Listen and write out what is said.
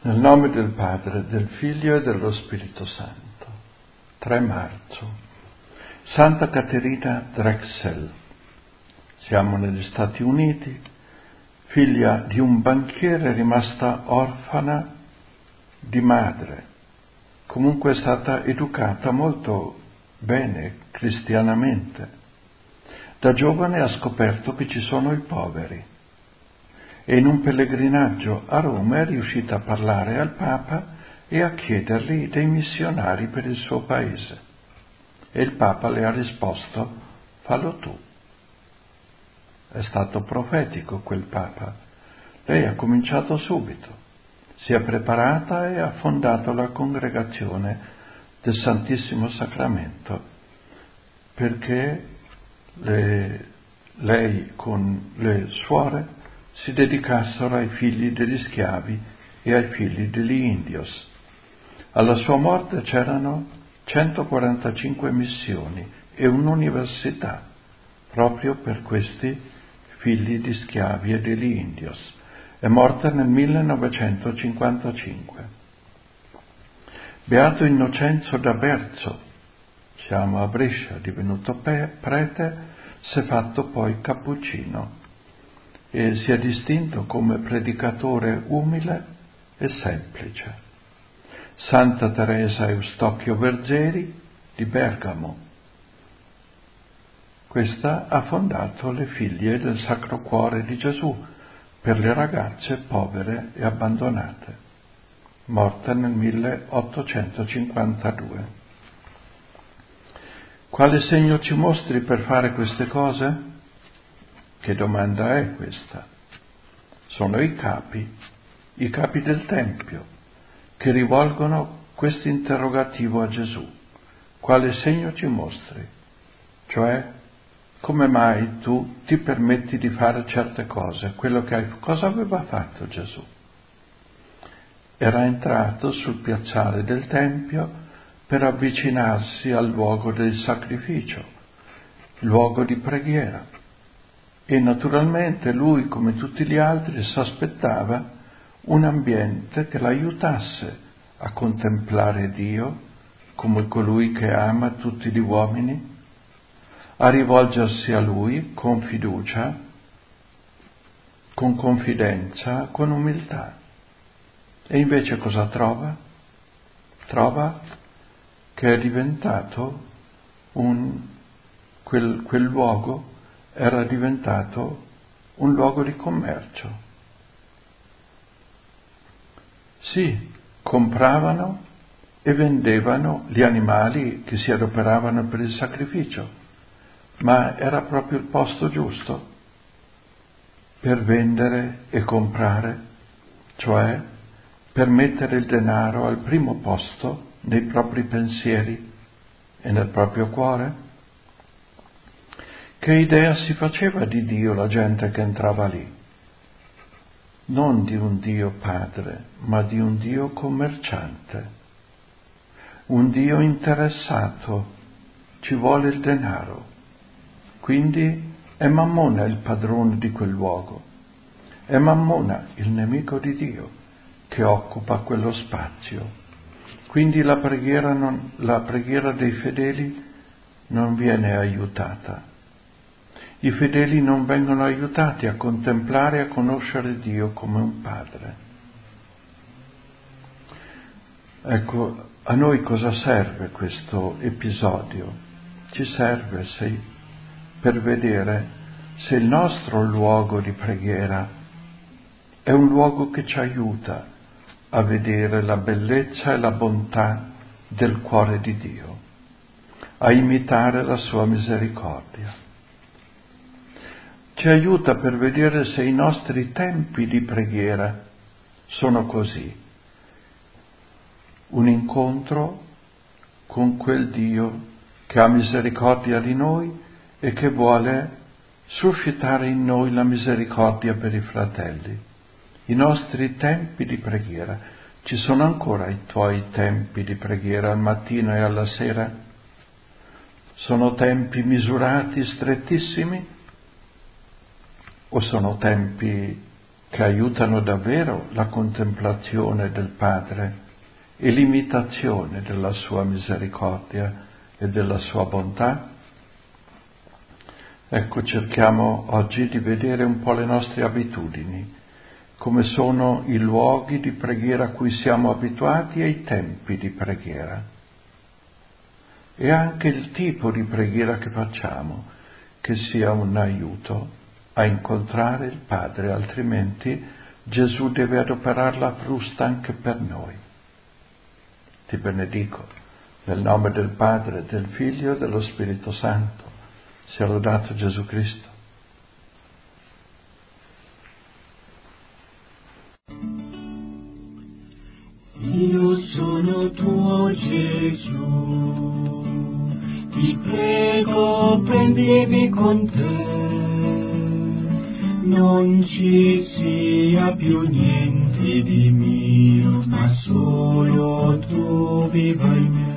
Nel nome del Padre, del Figlio e dello Spirito Santo. 3 marzo. Santa Caterina Drexel. Siamo negli Stati Uniti, figlia di un banchiere rimasta orfana di madre. Comunque è stata educata molto bene cristianamente. Da giovane ha scoperto che ci sono i poveri. E in un pellegrinaggio a Roma è riuscita a parlare al Papa e a chiedergli dei missionari per il suo paese. E il Papa le ha risposto: fallo tu. È stato profetico quel Papa. Lei ha cominciato subito, si è preparata e ha fondato la congregazione del Santissimo Sacramento perché lei con le suore si dedicassero ai figli degli schiavi e ai figli degli indios. Alla sua morte c'erano 145 missioni e un'università proprio per questi figli di schiavi e degli indios. È morta nel 1955. Beato Innocenzo da Berzo, siamo a Brescia, divenuto prete, si è fatto poi cappuccino e si è distinto come predicatore umile e semplice. Santa Teresa Eustachio Vergeri di Bergamo. Questa ha fondato le Figlie del Sacro Cuore di Gesù per le ragazze povere e abbandonate, morta nel 1852. Quale segno ci mostri per fare queste cose? Che domanda è questa? Sono i capi del Tempio, che rivolgono questo interrogativo a Gesù. Quale segno ci mostri? Cioè, come mai tu ti permetti di fare certe cose? Cosa aveva fatto Gesù? Era entrato sul piazzale del Tempio per avvicinarsi al luogo del sacrificio, luogo di preghiera. E naturalmente lui, come tutti gli altri, si aspettava un ambiente che l'aiutasse a contemplare Dio come colui che ama tutti gli uomini, a rivolgersi a Lui con fiducia, con confidenza, con umiltà. E invece cosa trova? Trova che è diventato quel luogo era diventato un luogo di commercio. Sì, compravano e vendevano gli animali che si adoperavano per il sacrificio, ma era proprio il posto giusto per vendere e comprare, cioè per mettere il denaro al primo posto nei propri pensieri e nel proprio cuore. Che idea si faceva di Dio la gente che entrava lì? Non di un Dio padre, ma di un Dio commerciante, un Dio interessato, ci vuole il denaro. Quindi è Mammona il padrone di quel luogo, è Mammona il nemico di Dio che occupa quello spazio. Quindi la preghiera dei fedeli non viene aiutata. I fedeli non vengono aiutati a contemplare e a conoscere Dio come un Padre. Ecco, a noi cosa serve questo episodio? Ci serve per vedere se il nostro luogo di preghiera è un luogo che ci aiuta a vedere la bellezza e la bontà del cuore di Dio, a imitare la sua misericordia. Ci aiuta per vedere se i nostri tempi di preghiera sono così. Un incontro con quel Dio che ha misericordia di noi e che vuole suscitare in noi la misericordia per i fratelli. I nostri tempi di preghiera. Ci sono ancora i tuoi tempi di preghiera al mattino e alla sera? Sono tempi misurati, strettissimi? O sono tempi che aiutano davvero la contemplazione del Padre e l'imitazione della sua misericordia e della sua bontà? Ecco, cerchiamo oggi di vedere un po' le nostre abitudini, come sono i luoghi di preghiera a cui siamo abituati e i tempi di preghiera. E anche il tipo di preghiera che facciamo, che sia un aiuto a incontrare il Padre, altrimenti Gesù deve adoperare la frusta anche per noi. Ti benedico nel nome del Padre, del Figlio e dello Spirito Santo. Sia lodato Gesù Cristo. Io sono tuo Gesù, ti prego prendimi con te, non ci sia più niente di mio, ma solo tu viva in me.